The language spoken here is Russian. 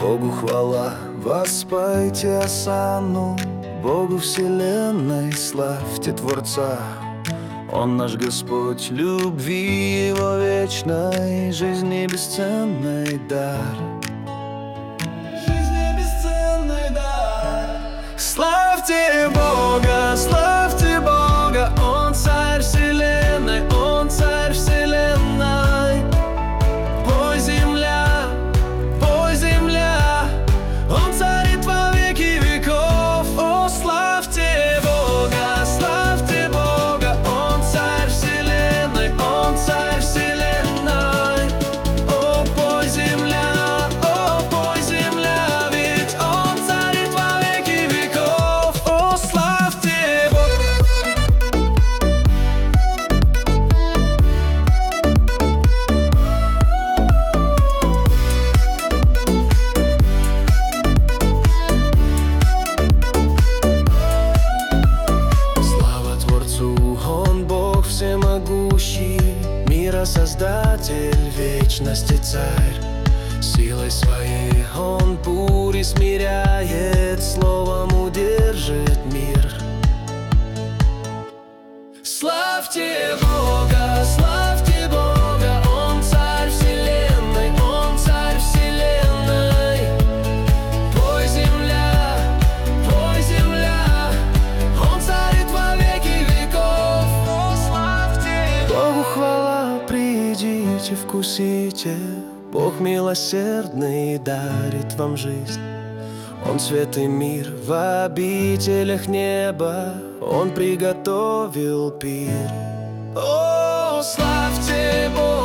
Богу хвала, воспойте осанну, Богу вселенной славьте Творца. Он наш Господь, любви Его вечной, жизни бесценный дар. Жизни бесценный дар. Славьте Бога, славьте Бога, Он царь вселенной, Он царь вселенной. Пой, земля, Он царит во веки веков. О, славьте Бога, славьте Бога, Он царь вселенной, Он царь вселенной. О, пой, земля, ведь Он царит во веки веков. О, славьте Бога. Слава Творцу, Он Бог всемогущий, мира Создатель, вечности Царь. Силой своей Он бури смиряет, словом удержит мир. Славьте Бога, славьте Бога, Он царь вселенной, Он царь вселенной. Пой, земля, Он царит во веки веков. О, славьте Богу хвала, придите, вкусите. Бог милосердный дарит вам жизнь. Он свет и мир в обителях неба, Он приготовил пир. О, славьте Бога.